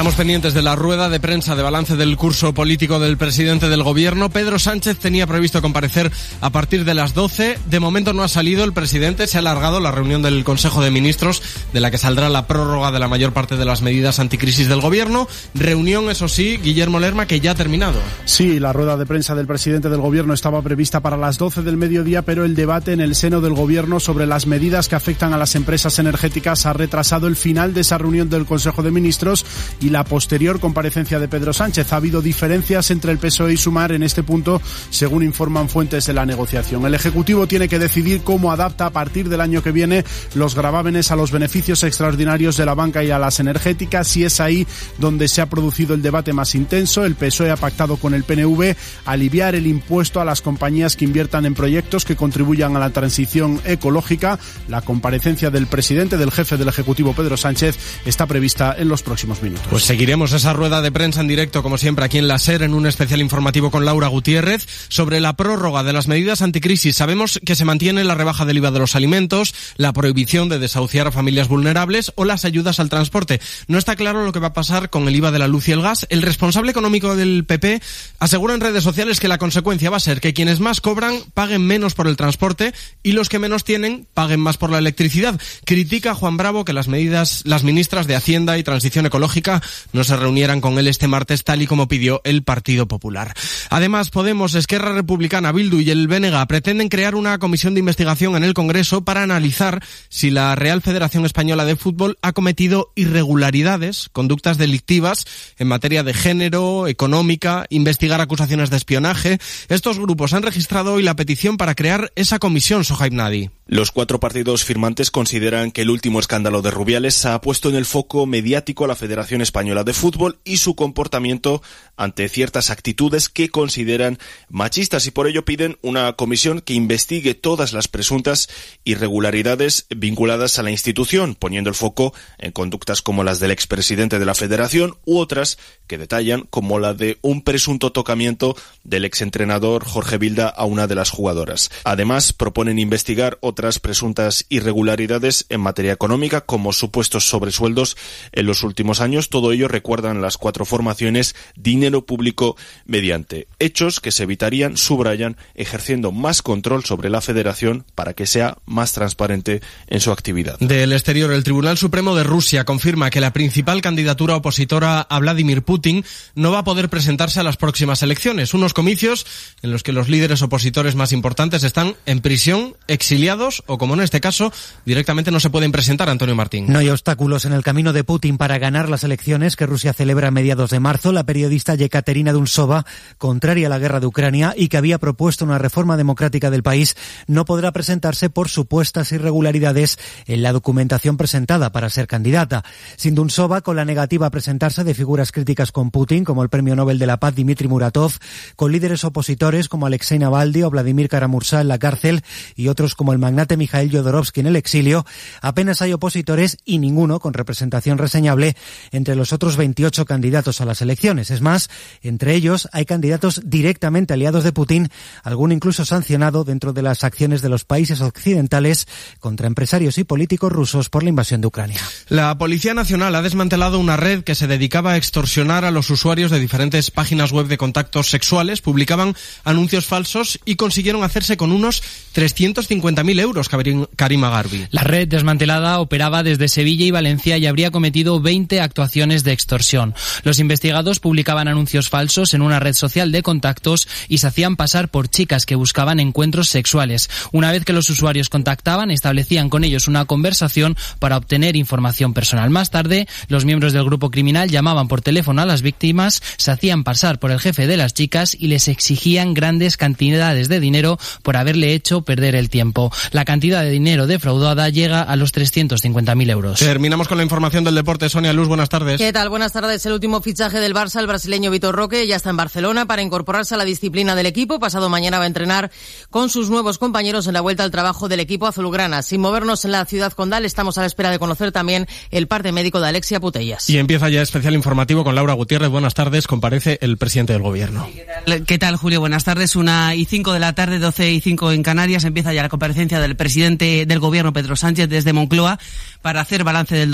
Estamos pendientes de la rueda de prensa de balance del curso político del presidente del gobierno. Pedro Sánchez tenía previsto comparecer a partir de las 12. De momento no ha salido el presidente. Se ha alargado la reunión del Consejo de Ministros, de la que saldrá la prórroga de la mayor parte de las medidas anticrisis del gobierno. Reunión, eso sí, Guillermo Lerma, que ya ha terminado. Sí, la rueda de prensa del presidente del gobierno estaba prevista para las 12 del mediodía, pero el debate en el seno del gobierno sobre las medidas que afectan a las empresas energéticas ha retrasado el final de esa reunión del Consejo de Ministros y la posterior comparecencia de Pedro Sánchez. Ha habido diferencias entre el PSOE y Sumar en este punto, según informan fuentes de la negociación. El Ejecutivo tiene que decidir cómo adapta a partir del año que viene los gravámenes a los beneficios extraordinarios de la banca y a las energéticas, y es ahí donde se ha producido el debate más intenso. El PSOE ha pactado con el PNV aliviar el impuesto a las compañías que inviertan en proyectos que contribuyan a la transición ecológica. La comparecencia del presidente, del jefe del Ejecutivo, Pedro Sánchez, está prevista en los próximos minutos. Pues seguiremos esa rueda de prensa en directo, como siempre, aquí en la SER, en un especial informativo con Laura Gutiérrez sobre la prórroga de las medidas anticrisis. Sabemos que se mantiene la rebaja del IVA de los alimentos, la prohibición de desahuciar a familias vulnerables o las ayudas al transporte. No está claro lo que va a pasar con el IVA de la luz y el gas. El responsable económico del PP asegura en redes sociales que la consecuencia va a ser que quienes más cobran paguen menos por el transporte y los que menos tienen paguen más por la electricidad. Critica a Juan Bravo que las ministras de Hacienda y Transición Ecológica no se reunieran con él este martes, tal y como pidió el Partido Popular. Además, Podemos, Esquerra Republicana, Bildu y el BNG pretenden crear una comisión de investigación en el Congreso para analizar si la Real Federación Española de Fútbol ha cometido irregularidades, conductas delictivas en materia de género, económica, investigar acusaciones de espionaje. Estos grupos han registrado hoy la petición para crear esa comisión, Sohaib Nadi. Los 4 partidos firmantes consideran que el último escándalo de Rubiales ha puesto en el foco mediático a la Federación Española de Fútbol y su comportamiento ante ciertas actitudes que consideran machistas, y por ello piden una comisión que investigue todas las presuntas irregularidades vinculadas a la institución, poniendo el foco en conductas como las del expresidente de la Federación u otras que detallan como la de un presunto tocamiento del exentrenador Jorge Vilda a una de las jugadoras. Además, proponen investigar otras presuntas irregularidades en materia económica, como supuestos sobresueldos en los últimos años. Todo ello, recuerdan las 4 formaciones, dinero público mediante hechos que se evitarían, subrayan, ejerciendo más control sobre la federación para que sea más transparente en su actividad. Del exterior, el Tribunal Supremo de Rusia confirma que la principal candidatura opositora a Vladimir Putin no va a poder presentarse a las próximas elecciones, unos comicios en los que los líderes opositores más importantes están en prisión, exiliados o, como en este caso, directamente no se pueden presentar. Antonio Martín. No hay obstáculos en el camino de Putin para ganar las elecciones que Rusia celebra a mediados de marzo. La periodista Yekaterina Dunsova, contraria a la guerra de Ucrania y que había propuesto una reforma democrática del país, no podrá presentarse por supuestas irregularidades en la documentación presentada para ser candidata. Sin Dunsova, con la negativa a presentarse de figuras críticas con Putin, como el premio Nobel de la Paz Dmitry Muratov, con líderes opositores como Alexei Navalny o Vladimir Kara-Murza en la cárcel y otros como el magnate Mikhail Jodorowsky en el exilio, apenas hay opositores y ninguno con representación reseñable entre los otros 28 candidatos a las elecciones. Es más, entre ellos hay candidatos directamente aliados de Putin, alguno incluso sancionado dentro de las acciones de los países occidentales contra empresarios y políticos rusos por la invasión de Ucrania. La Policía Nacional ha desmantelado una red que se dedicaba a extorsionar a los usuarios de diferentes páginas web de contactos sexuales. Publicaban anuncios falsos y consiguieron hacerse con unos 350.000 euros, Karima Garbi. La red desmantelada operaba desde Sevilla y Valencia y habría cometido 20 actuaciones de extorsión. Los investigados publicaban anuncios falsos en una red social de contactos y se hacían pasar por chicas que buscaban encuentros sexuales. Una vez que los usuarios contactaban, establecían con ellos una conversación para obtener información personal. Más tarde, los miembros del grupo criminal llamaban por teléfono a las víctimas, se hacían pasar por el jefe de las chicas y les exigían grandes cantidades de dinero por haberle hecho perder el tiempo. La cantidad de dinero defraudada llega a los 350.000 euros. Terminamos con la información del deporte. Sonia Luz, buenas tardes. ¿Qué tal? Buenas tardes. El último fichaje del Barça, el brasileño Vitor Roque, ya está en Barcelona para incorporarse a la disciplina del equipo. Pasado mañana va a entrenar con sus nuevos compañeros en la vuelta al trabajo del equipo azulgrana. Sin movernos en la ciudad condal, estamos a la espera de conocer también el parte médico de Alexia Putellas. Y empieza ya especial informativo con Laura Gutiérrez. Buenas tardes. Comparece el presidente del gobierno. ¿Qué tal, Julio? Buenas tardes. 1:05 de la tarde, 12:05 en Canarias. Empieza ya la comparecencia del presidente del gobierno, Pedro Sánchez, desde Moncloa para hacer balance del